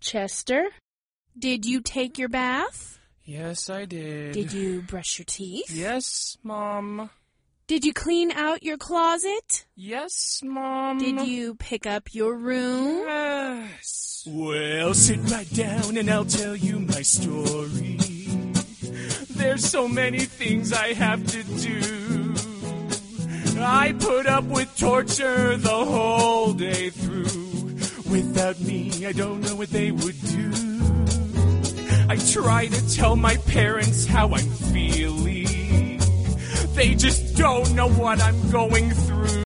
Chester, did you take your bath? Yes, I did. Did you brush your teeth? Yes, Mom. Did you clean out your closet? Yes, Mom. Did you pick up your room? Yes. Well, sit right down and I'll tell you my story. There's so many things I have to do. I put up with torture the whole day through. Without me, I don't know what they would do. I try to tell my parents how I'm feeling. They just don't know what I'm going through.